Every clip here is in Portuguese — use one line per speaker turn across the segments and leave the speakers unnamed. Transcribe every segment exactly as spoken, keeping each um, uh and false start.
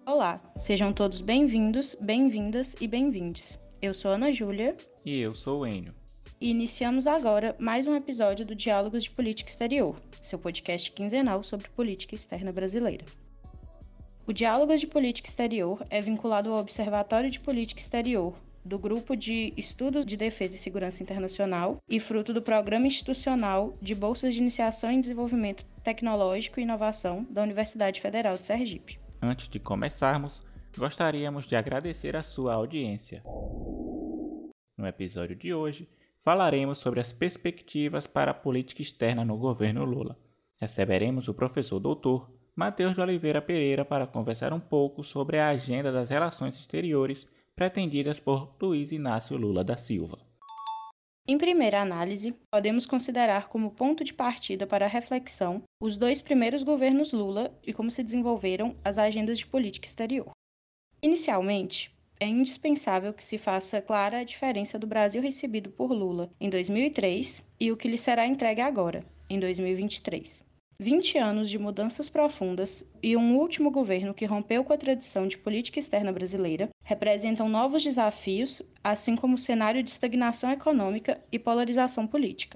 Olá, sejam todos bem-vindos, bem-vindas e bem-vindes. Eu sou Ana Júlia.
E eu sou o Enio.
E iniciamos agora mais um episódio do Diálogos de Política Exterior, seu podcast quinzenal sobre política externa brasileira. O Diálogos de Política Exterior é vinculado ao Observatório de Política Exterior, do Grupo de Estudos de Defesa e Segurança Internacional e fruto do Programa Institucional de Bolsas de Iniciação em Desenvolvimento Tecnológico e Inovação da Universidade Federal de Sergipe.
Antes de começarmos, gostaríamos de agradecer a sua audiência. No episódio de hoje, falaremos sobre as perspectivas para a política externa no governo Lula. Receberemos o professor doutor Matheus de Oliveira Pereira para conversar um pouco sobre a agenda das relações exteriores pretendidas por Luiz Inácio Lula da Silva.
Em primeira análise, podemos considerar como ponto de partida para a reflexão os dois primeiros governos Lula e como se desenvolveram as agendas de política exterior. Inicialmente, é indispensável que se faça clara a diferença do Brasil recebido por Lula em dois mil e três e o que lhe será entregue agora, em dois mil e vinte e três. vinte anos de mudanças profundas e um último governo que rompeu com a tradição de política externa brasileira representam novos desafios, assim como o cenário de estagnação econômica e polarização política.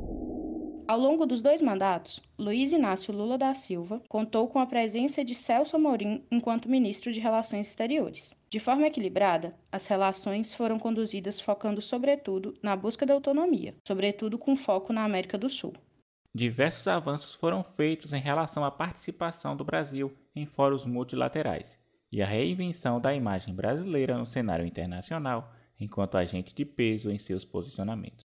Ao longo dos dois mandatos, Luiz Inácio Lula da Silva contou com a presença de Celso Amorim enquanto ministro de Relações Exteriores. De forma equilibrada, as relações foram conduzidas focando sobretudo na busca da autonomia, sobretudo com foco na América do Sul.
Diversos avanços foram feitos em relação à participação do Brasil em fóruns multilaterais e a reinvenção da imagem brasileira no cenário internacional enquanto agente de peso em seus posicionamentos.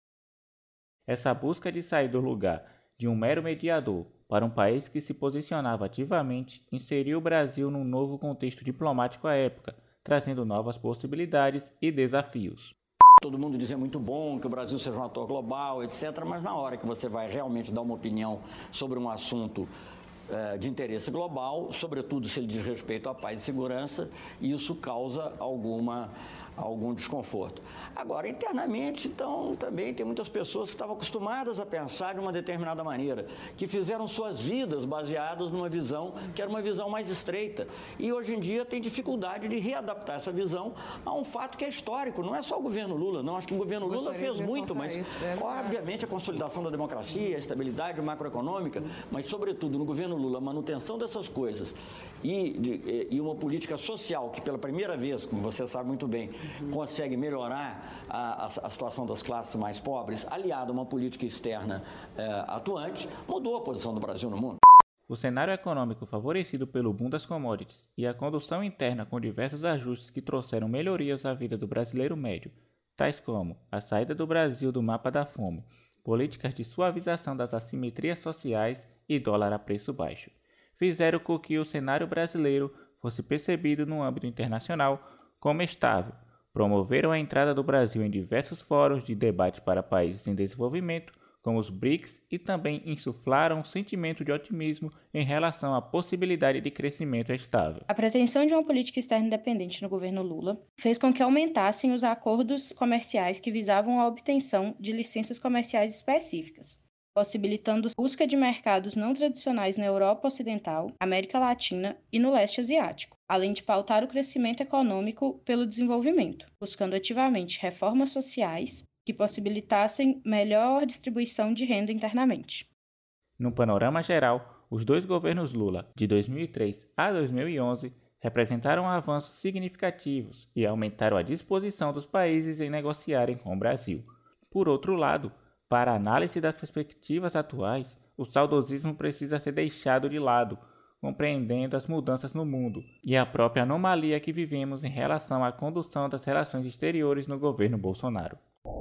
Essa busca de sair do lugar de um mero mediador para um país que se posicionava ativamente inseriu o Brasil num novo contexto diplomático à época, trazendo novas possibilidades e desafios.
Todo mundo diz é muito bom que o Brasil seja um ator global, etcétera, mas na hora que você vai realmente dar uma opinião sobre um assunto eh, de interesse global, sobretudo se ele diz respeito à paz e segurança, isso causa alguma, algum desconforto. Agora, internamente, então, também tem muitas pessoas que estavam acostumadas a pensar de uma determinada maneira, que fizeram suas vidas baseadas numa visão que era uma visão mais estreita. E hoje em dia tem dificuldade de readaptar essa visão a um fato que é histórico. Não é só o governo Lula, não. Acho que o governo Lula fez muito, mas obviamente a consolidação da democracia, a estabilidade macroeconômica, mas sobretudo no governo Lula, a manutenção dessas coisas e, de, e uma política social que pela primeira vez, como você sabe muito bem, consegue melhorar a, a, a situação das classes mais pobres, aliado a uma política externa eh, atuante, mudou a posição do Brasil no mundo.
O cenário econômico favorecido pelo boom das commodities e a condução interna com diversos ajustes que trouxeram melhorias à vida do brasileiro médio, tais como a saída do Brasil do mapa da fome, políticas de suavização das assimetrias sociais e dólar a preço baixo, fizeram com que o cenário brasileiro fosse percebido no âmbito internacional como estável, promoveram a entrada do Brasil em diversos fóruns de debate para países em desenvolvimento, como os B R I C S, e também insuflaram um sentimento de otimismo em relação à possibilidade de crescimento estável.
A pretensão de uma política externa independente no governo Lula fez com que aumentassem os acordos comerciais que visavam a obtenção de licenças comerciais específicas, possibilitando a busca de mercados não tradicionais na Europa Ocidental, América Latina e no leste asiático, além de pautar o crescimento econômico pelo desenvolvimento, buscando ativamente reformas sociais que possibilitassem melhor distribuição de renda internamente.
No panorama geral, os dois governos Lula, de dois mil e três a dois mil e onze, representaram avanços significativos e aumentaram a disposição dos países em negociarem com o Brasil. Por outro lado, para a análise das perspectivas atuais, o saudosismo precisa ser deixado de lado, compreendendo as mudanças no mundo e a própria anomalia que vivemos em relação à condução das relações exteriores no governo Bolsonaro.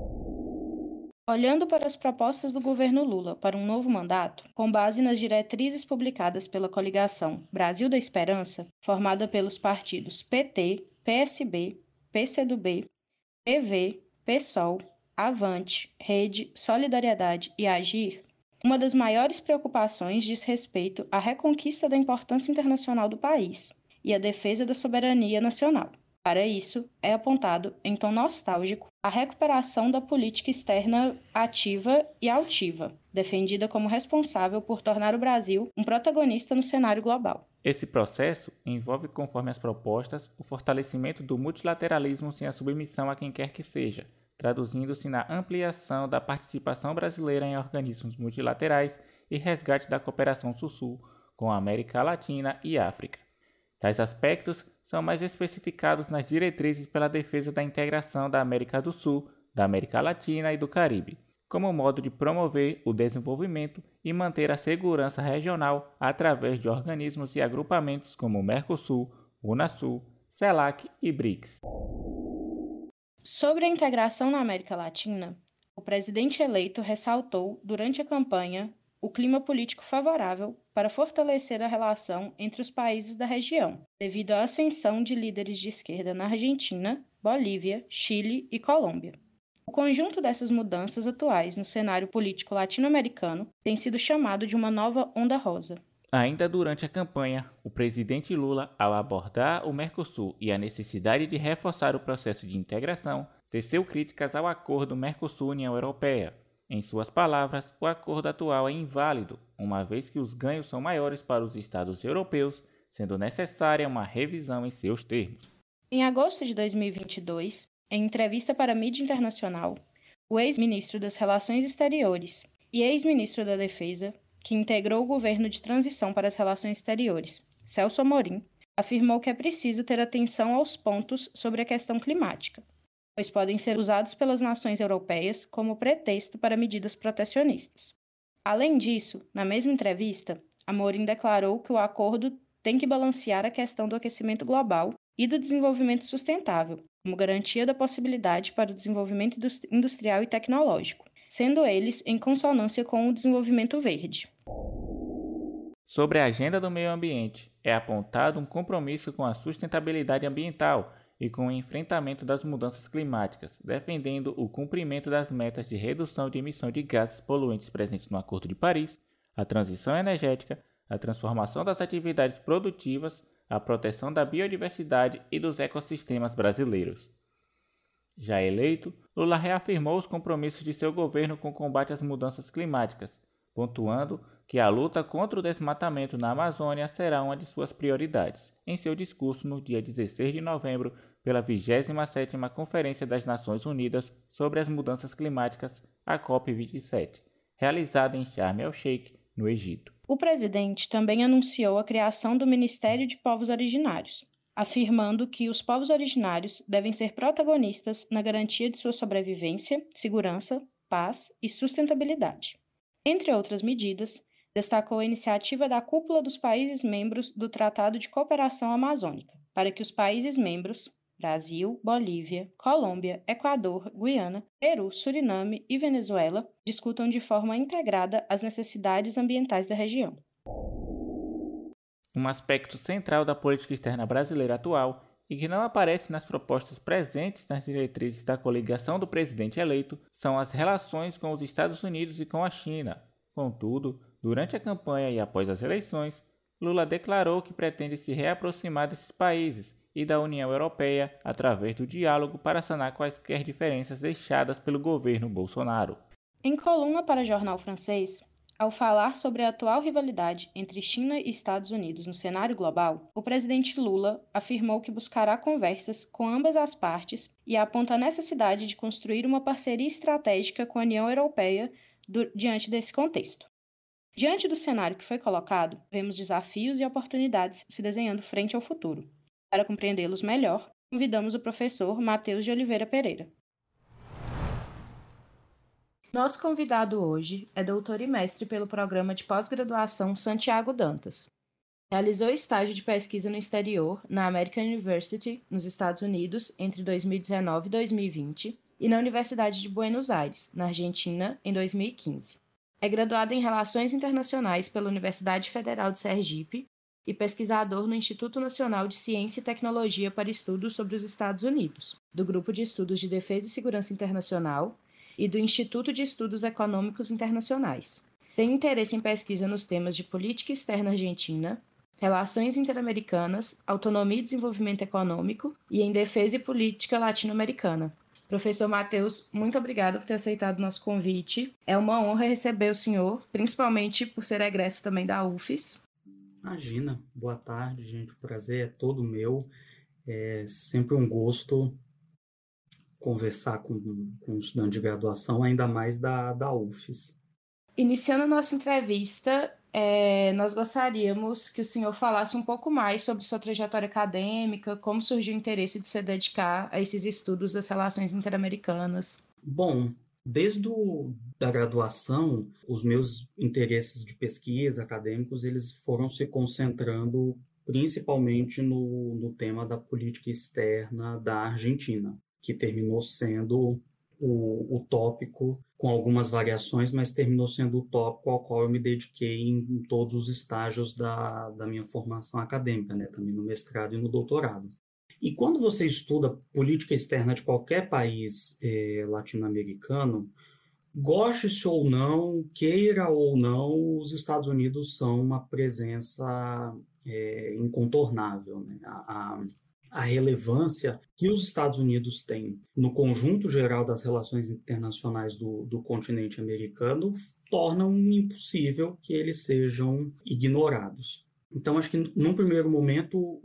Olhando para as propostas do governo Lula para um novo mandato, com base nas diretrizes publicadas pela coligação Brasil da Esperança, formada pelos partidos P T, P S B, P C do B, P V, PSOL, Avante, Rede, Solidariedade e Agir, uma das maiores preocupações diz respeito à reconquista da importância internacional do país e à defesa da soberania nacional. Para isso, é apontado, em tom nostálgico, a recuperação da política externa ativa e altiva, defendida como responsável por tornar o Brasil um protagonista no cenário global.
Esse processo envolve, conforme as propostas, o fortalecimento do multilateralismo sem a submissão a quem quer que seja, traduzindo-se na ampliação da participação brasileira em organismos multilaterais e resgate da cooperação Sul-Sul com a América Latina e África. Tais aspectos são mais especificados nas diretrizes pela defesa da integração da América do Sul, da América Latina e do Caribe, como modo de promover o desenvolvimento e manter a segurança regional através de organismos e agrupamentos como o Mercosul, Unasul, CELAC e BRICS.
Sobre a integração na América Latina, o presidente eleito ressaltou, durante a campanha, o clima político favorável para fortalecer a relação entre os países da região, devido à ascensão de líderes de esquerda na Argentina, Bolívia, Chile e Colômbia. O conjunto dessas mudanças atuais no cenário político latino-americano tem sido chamado de uma nova onda rosa.
Ainda durante a campanha, o presidente Lula, ao abordar o Mercosul e a necessidade de reforçar o processo de integração, teceu críticas ao acordo Mercosul-União Europeia. Em suas palavras, o acordo atual é inválido, uma vez que os ganhos são maiores para os estados europeus, sendo necessária uma revisão em seus termos.
Em agosto de dois mil e vinte e dois, em entrevista para a mídia internacional, o ex-ministro das Relações Exteriores e ex-ministro da Defesa, que integrou o governo de transição para as relações exteriores, Celso Amorim, afirmou que é preciso ter atenção aos pontos sobre a questão climática, pois podem ser usados pelas nações europeias como pretexto para medidas protecionistas. Além disso, na mesma entrevista, Amorim declarou que o acordo tem que balancear a questão do aquecimento global e do desenvolvimento sustentável, como garantia da possibilidade para o desenvolvimento industrial e tecnológico, sendo eles em consonância com o desenvolvimento verde.
Sobre a agenda do meio ambiente, é apontado um compromisso com a sustentabilidade ambiental e com o enfrentamento das mudanças climáticas, defendendo o cumprimento das metas de redução de emissão de gases poluentes presentes no Acordo de Paris, a transição energética, a transformação das atividades produtivas, a proteção da biodiversidade e dos ecossistemas brasileiros. Já eleito, Lula reafirmou os compromissos de seu governo com o combate às mudanças climáticas, pontuando que a luta contra o desmatamento na Amazônia será uma de suas prioridades, em seu discurso no dia dezesseis de novembro pela vigésima sétima Conferência das Nações Unidas sobre as Mudanças Climáticas, a COP vinte e sete, realizada em Sharm el-Sheikh, no Egito.
O presidente também anunciou a criação do Ministério de Povos Originários, afirmando que os povos originários devem ser protagonistas na garantia de sua sobrevivência, segurança, paz e sustentabilidade. Entre outras medidas, destacou a iniciativa da Cúpula dos Países Membros do Tratado de Cooperação Amazônica, para que os países membros, Brasil, Bolívia, Colômbia, Equador, Guiana, Peru, Suriname e Venezuela, discutam de forma integrada as necessidades ambientais da região.
Um aspecto central da política externa brasileira atual e que não aparece nas propostas presentes nas diretrizes da coligação do presidente eleito são as relações com os Estados Unidos e com a China. Contudo, durante a campanha e após as eleições, Lula declarou que pretende se reaproximar desses países e da União Europeia através do diálogo para sanar quaisquer diferenças deixadas pelo governo Bolsonaro.
Em coluna para jornal francês, ao falar sobre a atual rivalidade entre China e Estados Unidos no cenário global, o presidente Lula afirmou que buscará conversas com ambas as partes e aponta a necessidade de construir uma parceria estratégica com a União Europeia do, diante desse contexto. Diante do cenário que foi colocado, vemos desafios e oportunidades se desenhando frente ao futuro. Para compreendê-los melhor, convidamos o professor Matheus de Oliveira Pereira. Nosso convidado hoje é doutor e mestre pelo programa de pós-graduação Santiago Dantas. Realizou estágio de pesquisa no exterior na American University, nos Estados Unidos, entre dois mil e dezenove e dois mil e vinte, e na Universidade de Buenos Aires, na Argentina, em dois mil e quinze. É graduado em Relações Internacionais pela Universidade Federal de Sergipe e pesquisador no Instituto Nacional de Ciência e Tecnologia para Estudos sobre os Estados Unidos, do Grupo de Estudos de Defesa e Segurança Internacional e do Instituto de Estudos Econômicos Internacionais. Tem interesse em pesquisa nos temas de política externa argentina, relações interamericanas, autonomia e desenvolvimento econômico e em defesa e política latino-americana. Professor Matheus, muito obrigada por ter aceitado o nosso convite. É uma honra receber o senhor, principalmente por ser egresso também da U F E S.
Imagina, boa tarde, gente, o prazer é todo meu. É sempre um gosto conversar com, com um estudante de graduação, ainda mais da, da U F E S.
Iniciando a nossa entrevista, é, nós gostaríamos que o senhor falasse um pouco mais sobre sua trajetória acadêmica, como surgiu o interesse de se dedicar a esses estudos das relações interamericanas.
Bom, desde o, da graduação, os meus interesses de pesquisa acadêmicos eles foram se concentrando principalmente no, no tema da política externa da Argentina, que terminou sendo o, o tópico, com algumas variações, mas terminou sendo o tópico ao qual eu me dediquei em, em todos os estágios da, da minha formação acadêmica, né? Também no mestrado e no doutorado. E quando você estuda política externa de qualquer país eh, latino-americano, goste-se ou não, queira ou não, os Estados Unidos são uma presença é, incontornável, né? A, a, a relevância que os Estados Unidos têm no conjunto geral das relações internacionais do, do continente americano tornam impossível que eles sejam ignorados. Então, acho que, num primeiro momento, o,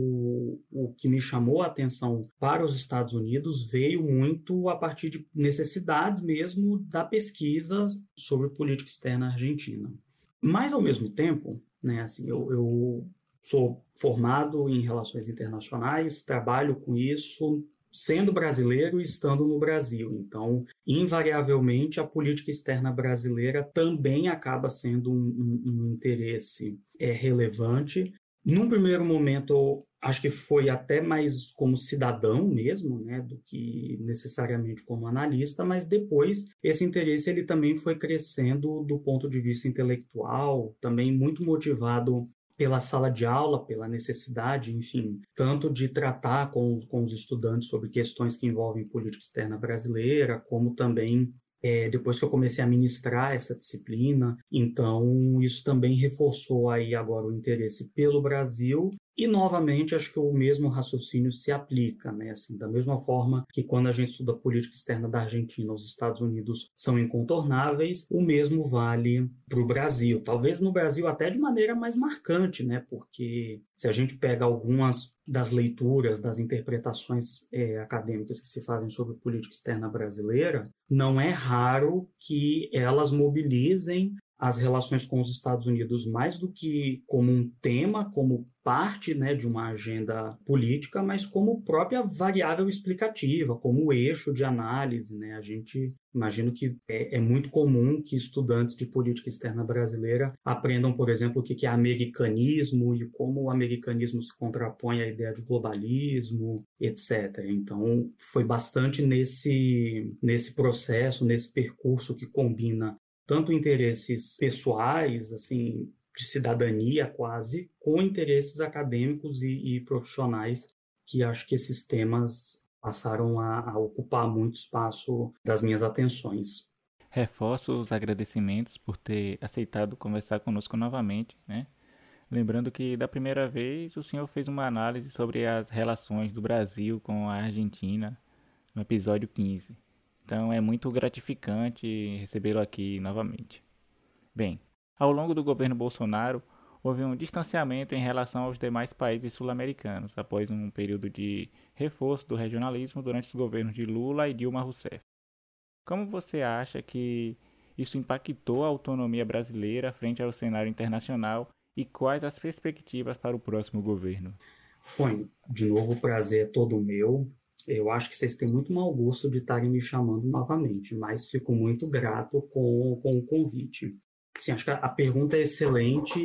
o, o que me chamou a atenção para os Estados Unidos veio muito a partir de necessidades mesmo da pesquisa sobre política externa argentina. Mas, ao mesmo tempo, né, assim, eu, eu sou formado em relações internacionais, trabalho com isso, sendo brasileiro e estando no Brasil. Então, invariavelmente, a política externa brasileira também acaba sendo um, um, um interesse é, relevante. Num primeiro momento, acho que foi até mais como cidadão mesmo, né, do que necessariamente como analista, mas depois esse interesse ele também foi crescendo do ponto de vista intelectual, também muito motivado pela sala de aula, pela necessidade, enfim, tanto de tratar com, com os estudantes sobre questões que envolvem política externa brasileira, como também é, depois que eu comecei a ministrar essa disciplina. Então, isso também reforçou aí agora o interesse pelo Brasil. E, novamente, acho que o mesmo raciocínio se aplica, né? Assim, da mesma forma que quando a gente estuda política externa da Argentina, os Estados Unidos são incontornáveis, o mesmo vale para o Brasil. Talvez no Brasil até de maneira mais marcante, né? Porque se a gente pega algumas das leituras, das interpretações é, acadêmicas que se fazem sobre política externa brasileira, não é raro que elas mobilizem as relações com os Estados Unidos mais do que como um tema, como parte, né, de uma agenda política, mas como própria variável explicativa, como eixo de análise, né? A gente imagino que é, é muito comum que estudantes de política externa brasileira aprendam, por exemplo, o que é americanismo e como o americanismo se contrapõe à ideia de globalismo, etcétera. Então, foi bastante nesse, nesse processo, nesse percurso que combina tanto interesses pessoais, assim, de cidadania quase, com interesses acadêmicos e, e profissionais, que acho que esses temas passaram a, a ocupar muito espaço das minhas atenções.
Reforço os agradecimentos por ter aceitado conversar conosco novamente, né? Lembrando que da primeira vez o senhor fez uma análise sobre as relações do Brasil com a Argentina no episódio quinze. Então é muito gratificante recebê-lo aqui novamente. Bem, ao longo do governo Bolsonaro, houve um distanciamento em relação aos demais países sul-americanos, após um período de reforço do regionalismo durante os governos de Lula e Dilma Rousseff. Como você acha que isso impactou a autonomia brasileira frente ao cenário internacional e quais as perspectivas para o próximo governo?
Bom, de novo, o prazer é todo meu. Eu acho que vocês têm muito mau gosto de estarem me chamando novamente, mas fico muito grato com, com o convite. Sim, acho que a pergunta é excelente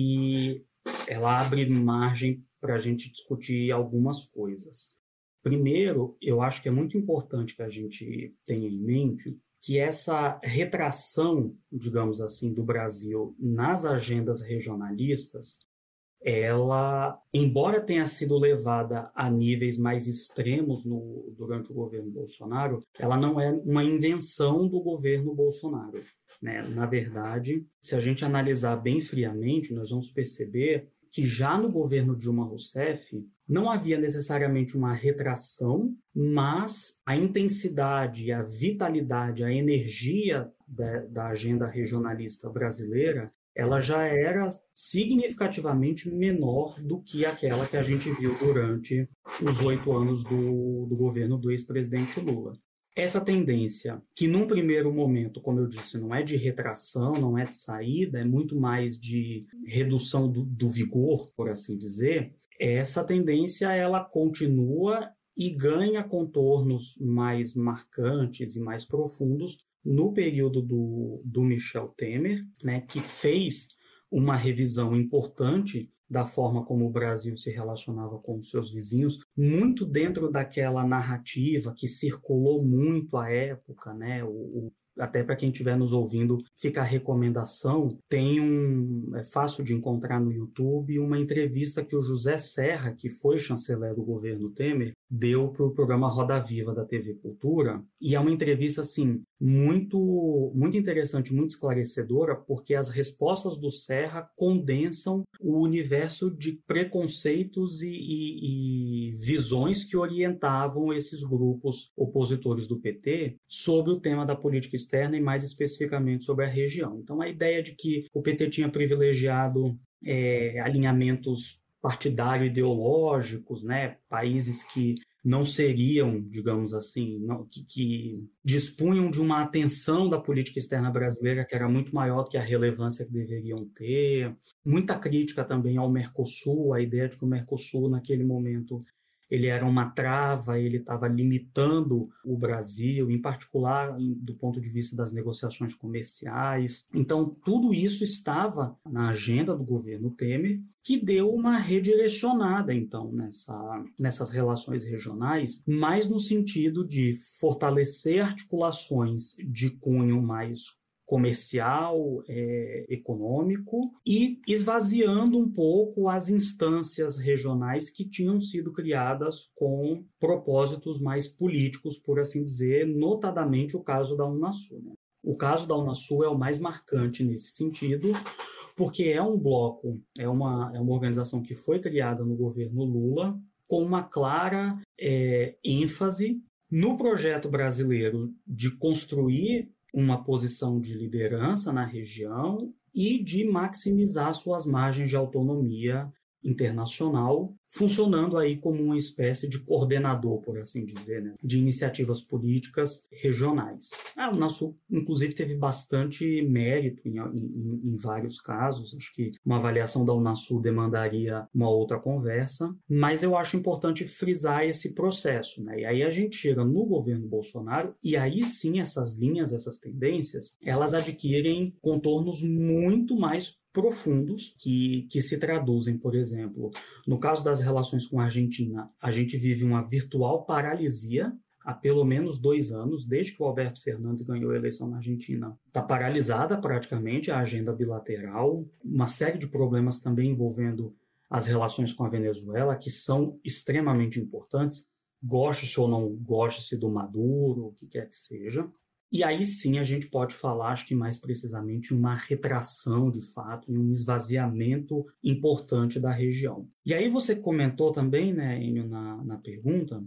e ela abre margem para a gente discutir algumas coisas. Primeiro, eu acho que é muito importante que a gente tenha em mente que essa retração, digamos assim, do Brasil nas agendas regionalistas, ela, embora tenha sido levada a níveis mais extremos no, durante o governo Bolsonaro, ela não é uma invenção do governo Bolsonaro, né? Na verdade, se a gente analisar bem friamente, nós vamos perceber que já no governo Dilma Rousseff não havia necessariamente uma retração, mas a intensidade, a vitalidade, a energia da, da agenda regionalista brasileira, ela já era significativamente menor do que aquela que a gente viu durante os oito anos do, do governo do ex-presidente Lula. Essa tendência, que num primeiro momento, como eu disse, não é de retração, não é de saída, é muito mais de redução do, do vigor, por assim dizer, essa tendência ela continua e ganha contornos mais marcantes e mais profundos no período do, do Michel Temer, né, que fez uma revisão importante da forma como o Brasil se relacionava com os seus vizinhos, muito dentro daquela narrativa que circulou muito à época, né? O, o, até para quem estiver nos ouvindo, fica a recomendação, tem um, é fácil de encontrar no YouTube, uma entrevista que o José Serra, que foi chanceler do governo Temer, deu para o programa Roda Viva da T V Cultura, e é uma entrevista, assim, muito, muito interessante, muito esclarecedora, porque as respostas do Serra condensam o universo de preconceitos e, e, e visões que orientavam esses grupos opositores do P T sobre o tema da política externa e mais especificamente sobre a região. Então, a ideia de que o P T tinha privilegiado é, alinhamentos partidário-ideológicos, né? Países que não seriam, digamos assim, não, que, que dispunham de uma atenção da política externa brasileira que era muito maior do que a relevância que deveriam ter. Muita crítica também ao Mercosul, a ideia de que o Mercosul, naquele momento, ele era uma trava, ele estava limitando o Brasil, em particular do ponto de vista das negociações comerciais. Então, tudo isso estava na agenda do governo Temer, que deu uma redirecionada, então, nessa, nessas relações regionais, mais no sentido de fortalecer articulações de cunho mais comercial, é, econômico, e esvaziando um pouco as instâncias regionais que tinham sido criadas com propósitos mais políticos, por assim dizer, notadamente o caso da Unasul, né? O caso da Unasul é o mais marcante nesse sentido, porque é um bloco, é uma, é uma organização que foi criada no governo Lula com uma clara é, ênfase no projeto brasileiro de construir uma posição de liderança na região e de maximizar suas margens de autonomia internacional, funcionando aí como uma espécie de coordenador, por assim dizer, né, de iniciativas políticas regionais. A Unasul, inclusive, teve bastante mérito em, em, em vários casos. Acho que uma avaliação da Unasul demandaria uma outra conversa, mas eu acho importante frisar esse processo, né? E aí a gente chega no governo Bolsonaro e aí sim essas linhas, essas tendências, elas adquirem contornos muito mais profundos que, que se traduzem, por exemplo, no caso das relações com a Argentina, a gente vive uma virtual paralisia há pelo menos dois anos, desde que o Alberto Fernandes ganhou a eleição na Argentina. Está paralisada praticamente a agenda bilateral, uma série de problemas também envolvendo as relações com a Venezuela, que são extremamente importantes, goste-se ou não goste-se do Maduro, o que quer que seja. E aí sim a gente pode falar, acho que mais precisamente, uma retração de fato e um esvaziamento importante da região. E aí você comentou também, né, Enio, na, na pergunta,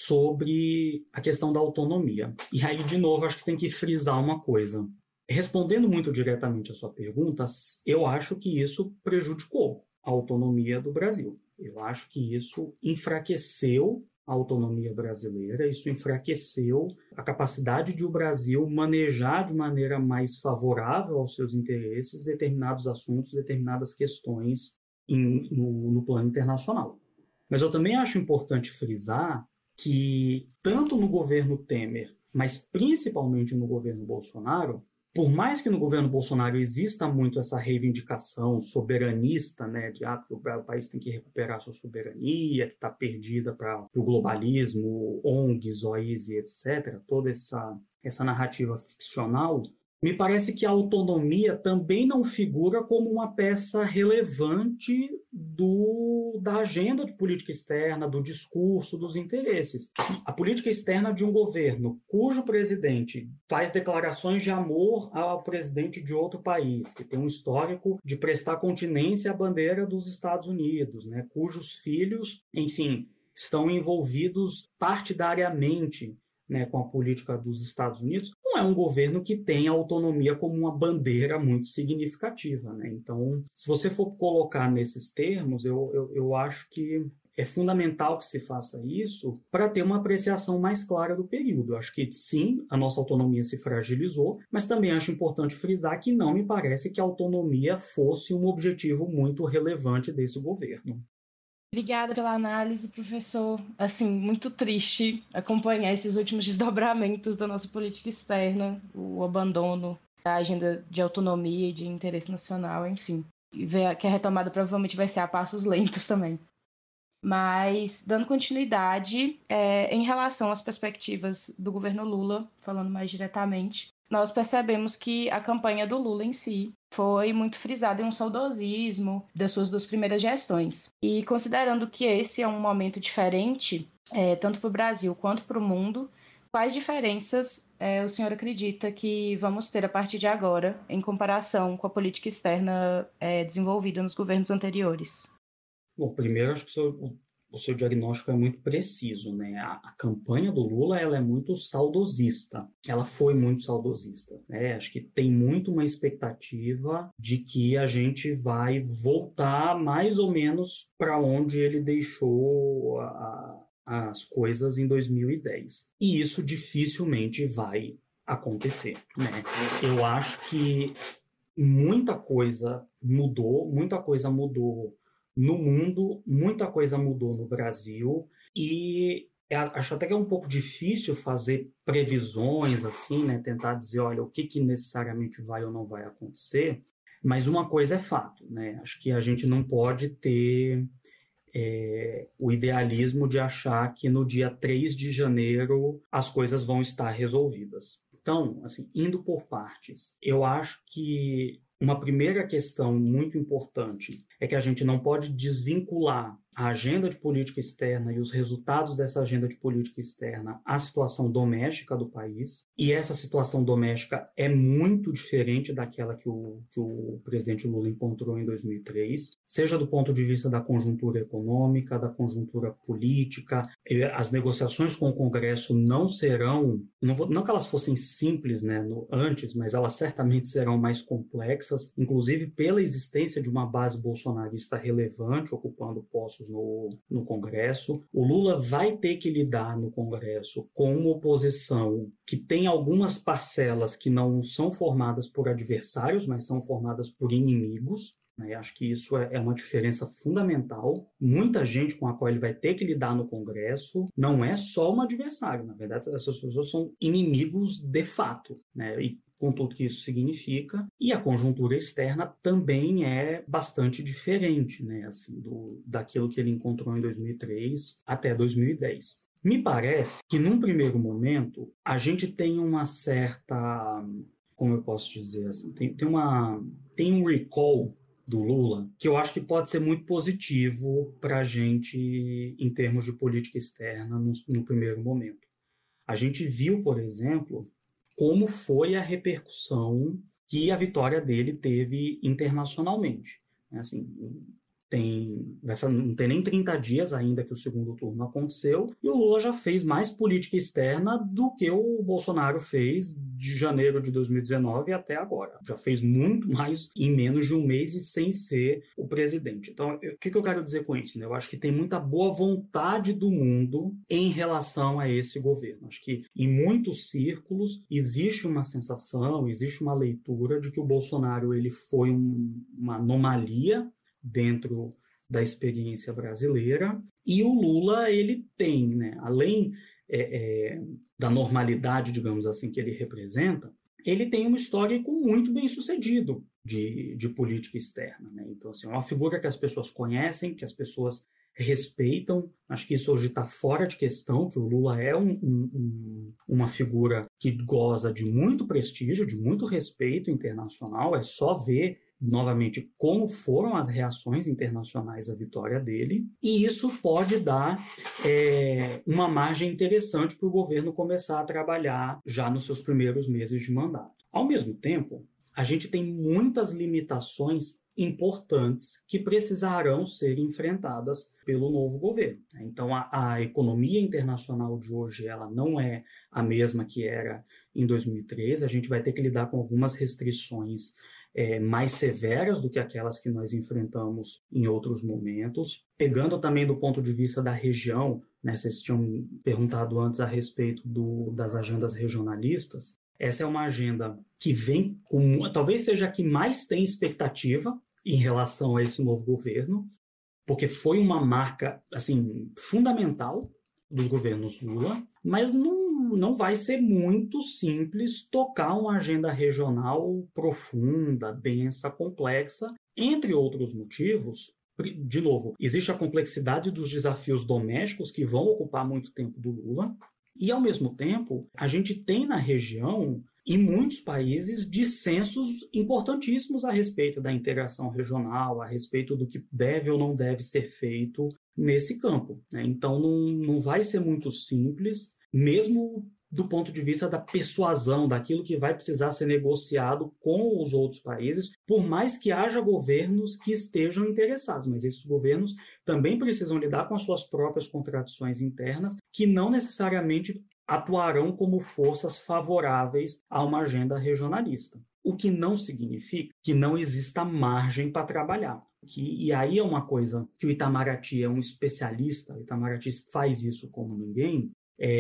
sobre a questão da autonomia. E aí, de novo, acho que tem que frisar uma coisa. Respondendo muito diretamente a sua pergunta, eu acho que isso prejudicou a autonomia do Brasil. Eu acho que isso enfraqueceu a autonomia brasileira, isso enfraqueceu a capacidade de o Brasil manejar de maneira mais favorável aos seus interesses determinados assuntos, determinadas questões em, no, no plano internacional. Mas eu também acho importante frisar que, tanto no governo Temer, mas principalmente no governo Bolsonaro, por mais que no governo Bolsonaro exista muito essa reivindicação soberanista, né, de ah, que o país tem que recuperar sua soberania, que está perdida para o globalismo, O N Gs, O I S, etcétera, toda essa, essa narrativa ficcional, me parece que a autonomia também não figura como uma peça relevante do, da agenda de política externa, do discurso, dos interesses. A política externa de um governo cujo presidente faz declarações de amor ao presidente de outro país, que tem um histórico de prestar continência à bandeira dos Estados Unidos, né, cujos filhos, enfim, estão envolvidos partidariamente, né, com a política dos Estados Unidos, não é um governo que tem a autonomia como uma bandeira muito significativa, né? Então, se você for colocar nesses termos, eu, eu, eu acho que é fundamental que se faça isso para ter uma apreciação mais clara do período. Eu acho que, sim, a nossa autonomia se fragilizou, mas também acho importante frisar que não me parece que a autonomia fosse um objetivo muito relevante desse governo.
Obrigada pela análise, professor. Assim, muito triste acompanhar esses últimos desdobramentos da nossa política externa, o abandono da agenda de autonomia e de interesse nacional, enfim. E ver que a retomada provavelmente vai ser a passos lentos também. Mas, dando continuidade, é, em relação às perspectivas do governo Lula, falando mais diretamente, nós percebemos que a campanha do Lula em si foi muito frisada em um saudosismo das suas duas primeiras gestões. E considerando que esse é um momento diferente, é, tanto para o Brasil quanto para o mundo, quais diferenças é, o senhor acredita que vamos ter a partir de agora, em comparação com a política externa é, desenvolvida nos governos anteriores?
Bom, primeiro, acho que o seu, o seu diagnóstico é muito preciso, né? A, a campanha do Lula, ela é muito saudosista. Ela foi muito saudosista, né? Acho que tem muito uma expectativa de que a gente vai voltar mais ou menos para onde ele deixou a, as coisas em dois mil e dez. E isso dificilmente vai acontecer, né? Eu acho que muita coisa mudou, muita coisa mudou no mundo, muita coisa mudou no Brasil e acho até que é um pouco difícil fazer previsões assim, né? Tentar dizer, olha, o que, que necessariamente vai ou não vai acontecer, mas uma coisa é fato, né? Acho que a gente não pode ter é, o idealismo de achar que no dia três de janeiro as coisas vão estar resolvidas. Então, assim, indo por partes, eu acho que uma primeira questão muito importante é que a gente não pode desvincular a agenda de política externa e os resultados dessa agenda de política externa à situação doméstica do país. E essa situação doméstica é muito diferente daquela que o, que o presidente Lula encontrou em dois mil e três, seja do ponto de vista da conjuntura econômica, da conjuntura política. As negociações com o Congresso não serão, não, vou, não que elas fossem simples, né, no, antes, mas elas certamente serão mais complexas, inclusive pela existência de uma base bolsonarista relevante ocupando postos No, no Congresso. O Lula vai ter que lidar no Congresso com uma oposição que tem algumas parcelas que não são formadas por adversários, mas são formadas por inimigos. Né? Acho que isso é, é uma diferença fundamental. Muita gente com a qual ele vai ter que lidar no Congresso não é só um adversário. Na verdade, essas pessoas são inimigos de fato. Né? E com tudo que isso significa, e a conjuntura externa também é bastante diferente, né, assim, do, daquilo que ele encontrou em dois mil e três até dois mil e dez. Me parece que, num primeiro momento, a gente tem uma certa, como eu posso dizer, assim, tem, tem, uma, tem um recall do Lula que eu acho que pode ser muito positivo para a gente em termos de política externa no, no primeiro momento. A gente viu, por exemplo, como foi a repercussão que a vitória dele teve internacionalmente. Assim, tem, não tem nem trinta dias ainda que o segundo turno aconteceu, e o Lula já fez mais política externa do que o Bolsonaro fez de janeiro de dois mil e dezenove até agora. Já fez muito mais em menos de um mês e sem ser o presidente. Então, eu, o que, que eu quero dizer com isso? Né? Eu acho que tem muita boa vontade do mundo em relação a esse governo. Acho que em muitos círculos existe uma sensação, existe uma leitura de que o Bolsonaro ele foi um, uma anomalia dentro da experiência brasileira, e o Lula, ele tem, né, além é, é, da normalidade, digamos assim, que ele representa, ele tem um histórico muito bem sucedido de, de política externa. Né? Então, assim, é uma figura que as pessoas conhecem, que as pessoas respeitam. Acho que isso hoje está fora de questão, que o Lula é um, um, uma figura que goza de muito prestígio, de muito respeito internacional. É só ver, novamente, como foram as reações internacionais à vitória dele. E isso pode dar é, uma margem interessante para o governo começar a trabalhar já nos seus primeiros meses de mandato. Ao mesmo tempo, a gente tem muitas limitações importantes que precisarão ser enfrentadas pelo novo governo. Então, a, a economia internacional de hoje ela não é a mesma que era em dois mil e treze. A gente vai ter que lidar com algumas restrições é, mais severas do que aquelas que nós enfrentamos em outros momentos. Pegando também do ponto de vista da região, né, vocês tinham perguntado antes a respeito do, das agendas regionalistas. Essa é uma agenda que vem com, talvez seja a que mais tem expectativa em relação a esse novo governo, porque foi uma marca assim, fundamental dos governos Lula, mas não, não vai ser muito simples tocar uma agenda regional profunda, densa, complexa, entre outros motivos. De novo, existe a complexidade dos desafios domésticos que vão ocupar muito tempo do Lula, e, ao mesmo tempo, a gente tem na região, em muitos países, dissensos importantíssimos a respeito da integração regional, a respeito do que deve ou não deve ser feito nesse campo. Né? Então, não, não vai ser muito simples, mesmo do ponto de vista da persuasão, daquilo que vai precisar ser negociado com os outros países, por mais que haja governos que estejam interessados, mas esses governos também precisam lidar com as suas próprias contradições internas, que não necessariamente atuarão como forças favoráveis a uma agenda regionalista. O que não significa que não exista margem para trabalhar. Que, e aí é uma coisa que o Itamaraty é um especialista, o Itamaraty faz isso como ninguém,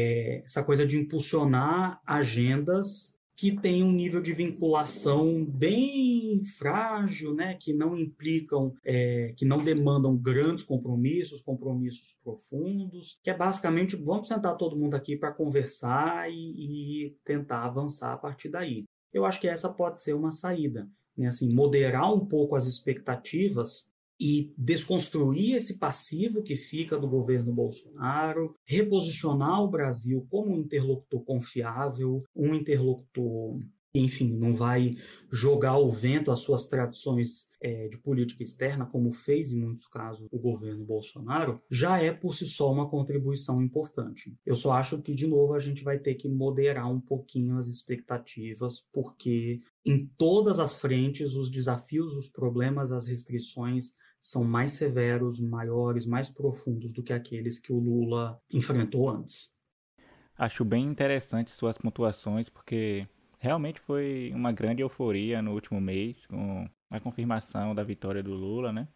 é essa coisa de impulsionar agendas que têm um nível de vinculação bem frágil, né? Que não implicam, é, que não demandam grandes compromissos, compromissos profundos, que é basicamente, vamos sentar todo mundo aqui para conversar e, e tentar avançar a partir daí. Eu acho que essa pode ser uma saída, né? Assim, moderar um pouco as expectativas e desconstruir esse passivo que fica do governo Bolsonaro, reposicionar o Brasil como um interlocutor confiável, um interlocutor que, enfim, não vai jogar ao vento as suas tradições é, de política externa, como fez em muitos casos o governo Bolsonaro, já é por si só uma contribuição importante. Eu só acho que, de novo, a gente vai ter que moderar um pouquinho as expectativas, porque em todas as frentes, os desafios, os problemas, as restrições são mais severos, maiores, mais profundos do que aqueles que o Lula enfrentou antes.
Acho bem interessante suas pontuações, porque realmente foi uma grande euforia no último mês, com a confirmação da vitória do Lula, né?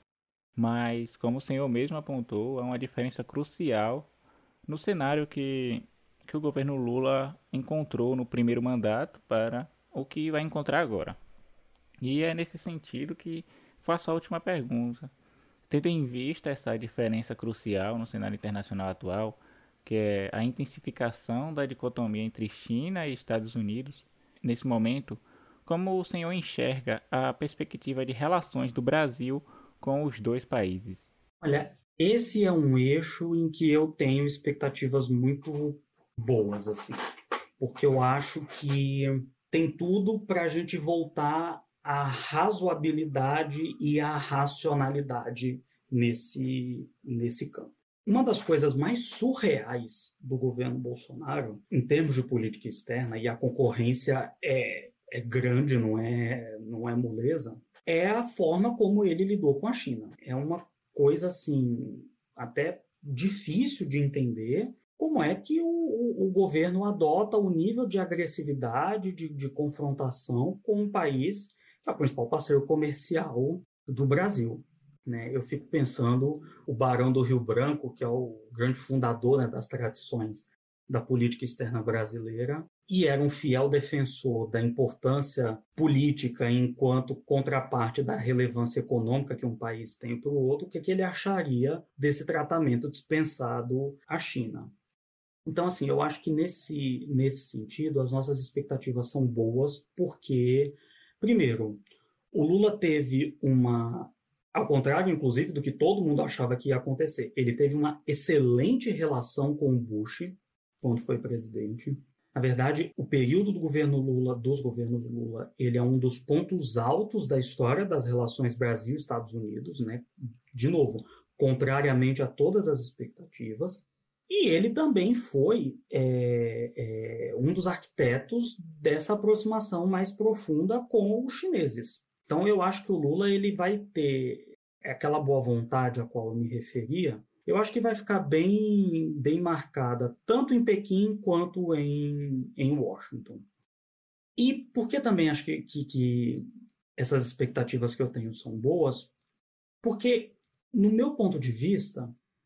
Mas, como o senhor mesmo apontou, há uma diferença crucial no cenário que, que o governo Lula encontrou no primeiro mandato para o que vai encontrar agora. E é nesse sentido que faço a última pergunta. Tendo em vista essa diferença crucial no cenário internacional atual, que é a intensificação da dicotomia entre China e Estados Unidos, nesse momento, como o senhor enxerga a perspectiva de relações do Brasil com os dois países?
Olha, esse é um eixo em que eu tenho expectativas muito boas, assim, porque eu acho que tem tudo para a gente voltar à razoabilidade e à racionalidade nesse, nesse campo. Uma das coisas mais surreais do governo Bolsonaro, em termos de política externa, e a concorrência é, é grande, não é, não é moleza, é a forma como ele lidou com a China. É uma coisa, assim, até difícil de entender como é que o, o, o governo adota o nível de agressividade, de, de confrontação com um país que é o principal parceiro comercial do Brasil. Né? Eu fico pensando o Barão do Rio Branco, que é o grande fundador, né, das tradições da política externa brasileira, e era um fiel defensor da importância política enquanto contraparte da relevância econômica que um país tem para o outro, o que, que ele acharia desse tratamento dispensado à China. Então, assim, eu acho que nesse, nesse sentido as nossas expectativas são boas, porque, primeiro, o Lula teve uma ao contrário, inclusive, do que todo mundo achava que ia acontecer. Ele teve uma excelente relação com o Bush, quando foi presidente. Na verdade, o período do governo Lula, dos governos Lula, ele é um dos pontos altos da história das relações Brasil-Estados Unidos, né? De novo, contrariamente a todas as expectativas. E ele também foi é, é, um dos arquitetos dessa aproximação mais profunda com os chineses. Então, eu acho que o Lula ele vai ter aquela boa vontade a qual eu me referia, eu acho que vai ficar bem, bem marcada, tanto em Pequim quanto em, em Washington. E por que também acho que, que, que essas expectativas que eu tenho são boas? Porque, no meu ponto de vista,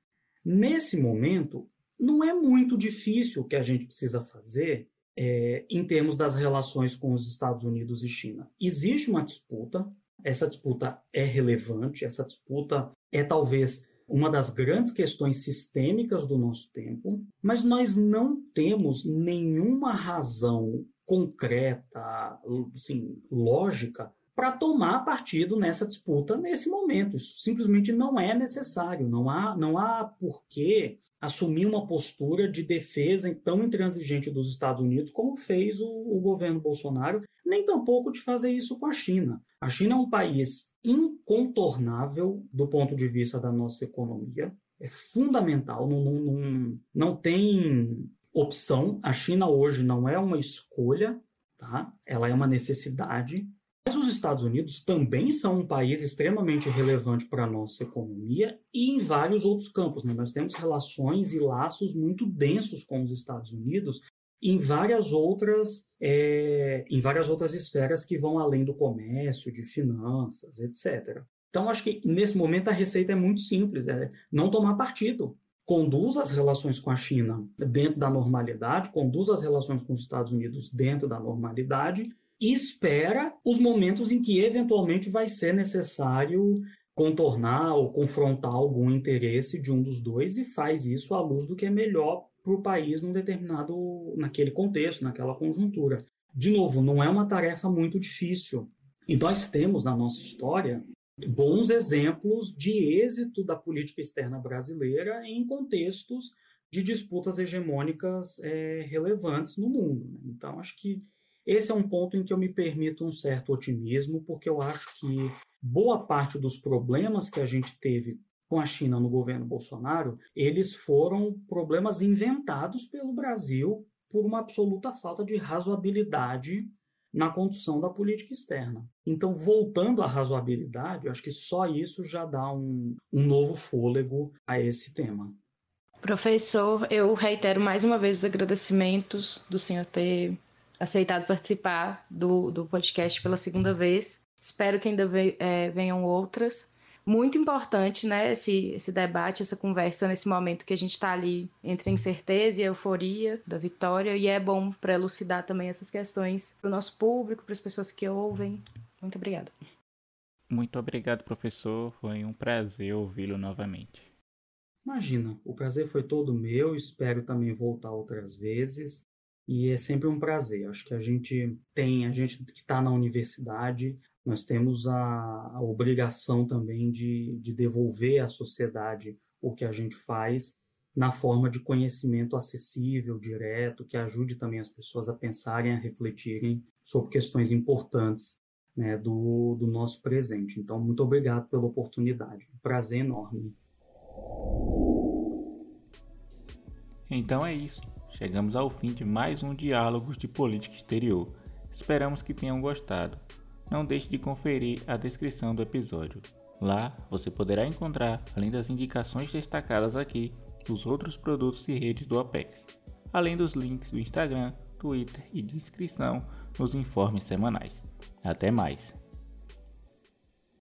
nesse momento, não é muito difícil o que a gente precisa fazer é, em termos das relações com os Estados Unidos e China. Existe uma disputa, essa disputa é relevante, essa disputa é talvez uma das grandes questões sistêmicas do nosso tempo, mas nós não temos nenhuma razão concreta, assim, lógica, para tomar partido nessa disputa nesse momento. Isso simplesmente não é necessário, não há, não há porquê assumir uma postura de defesa tão intransigente dos Estados Unidos como fez o, o governo Bolsonaro, nem tampouco de fazer isso com a China. A China é um país incontornável do ponto de vista da nossa economia, é fundamental, não, não, não, não tem opção. A China hoje não é uma escolha, tá? Ela é uma necessidade. Mas os Estados Unidos também são um país extremamente relevante para a nossa economia e em vários outros campos, né? Nós temos relações e laços muito densos com os Estados Unidos em várias outras, é, em várias outras esferas que vão além do comércio, de finanças, etcétera. Então, acho que nesse momento a receita é muito simples, é não tomar partido. Conduz as relações com a China dentro da normalidade, conduz as relações com os Estados Unidos dentro da normalidade, e espera os momentos em que eventualmente vai ser necessário contornar ou confrontar algum interesse de um dos dois e faz isso à luz do que é melhor para o país num determinado, naquele contexto, naquela conjuntura. De novo, não é uma tarefa muito difícil. E nós temos na nossa história bons exemplos de êxito da política externa brasileira em contextos de disputas hegemônicas é, relevantes no mundo, né? Então, acho que esse é um ponto em que eu me permito um certo otimismo, porque eu acho que boa parte dos problemas que a gente teve com a China no governo Bolsonaro, eles foram problemas inventados pelo Brasil por uma absoluta falta de razoabilidade na condução da política externa. Então, voltando à razoabilidade, eu acho que só isso já dá um, um novo fôlego a esse tema.
Professor, eu reitero mais uma vez os agradecimentos do senhor ter aceitado participar do, do podcast pela segunda vez. Espero que ainda ve, é, venham outras. Muito importante, né, esse, esse debate, essa conversa nesse momento que a gente está ali entre a incerteza e a euforia da vitória, e é bom para elucidar também essas questões para o nosso público, para as pessoas que ouvem. Muito obrigada.
Muito obrigado, professor. Foi um prazer ouvi-lo novamente.
Imagina, o prazer foi todo meu. Espero também voltar outras vezes. E é sempre um prazer. Acho que a gente tem, a gente que está na universidade, nós temos a, a obrigação também de, de devolver à sociedade o que a gente faz na forma de conhecimento acessível, direto, que ajude também as pessoas a pensarem, a refletirem sobre questões importantes, né, do, do nosso presente. Então, muito obrigado pela oportunidade. Um prazer enorme.
Então é isso. Chegamos ao fim de mais um Diálogos de Política Exterior. Esperamos que tenham gostado. Não deixe de conferir a descrição do episódio. Lá você poderá encontrar, além das indicações destacadas aqui, os outros produtos e redes do Apex, além dos links do Instagram, Twitter e de inscrição nos informes semanais. Até mais!